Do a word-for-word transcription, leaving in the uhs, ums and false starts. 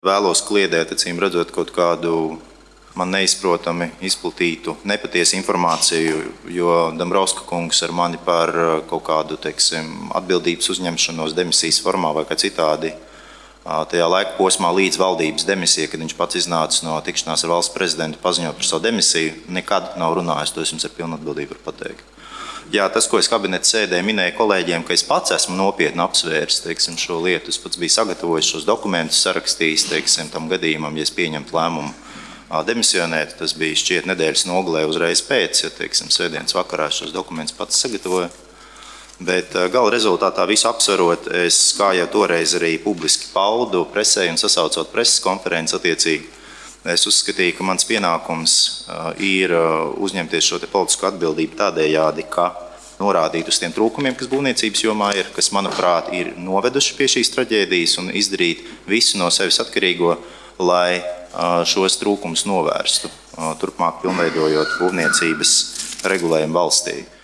Vēlos kliedēt, acīm redzot, kaut kādu man neizprotami izplatītu nepatiesu informāciju, jo Dombrovska kungs ar mani par kaut kādu, teiksim, atbildības uzņemšanos demisijas formā vai kā citādi tajā laika posmā līdz valdības demisija, kad viņš pats iznāca no tikšanās ar valsts prezidentu paziņot par savu demisiju, nekad nav runājis, to es jums ar pilnu atbildību varu pateikt. Jā, tas, ko es kabineta sēdē minēju kolēģiem, ka es pats esmu nopietni apsvērs, teiksim, šo lietu, es pats biju sagatavojis šos dokumentus, sarakstījis, teiksim, tam gadījumam, ja es pieņemtu lēmumu demisionēt, tas bija šķiet nedēļas nogalē uzreiz pēc, ja, teiksim, svētdienas vakarā šos dokumentus pats sagatavoju. Bet gala rezultātā visu apsverot, es, kā jau toreiz arī publiski paudu presē un sasaucot preses konferenci attiecīgi, es uzskatīju, ka mans pienākums ir uzņemties šo te politisku atbildību tādējādi, ka norādīt uz tiem trūkumiem, kas būvniecības jomā ir, kas, manuprāt, ir noveduši pie šīs traģēdijas un izdarīt visu no sevis atkarīgo, lai šos trūkumus novērstu, turpmāk pilnveidojot būvniecības regulējumu valstī.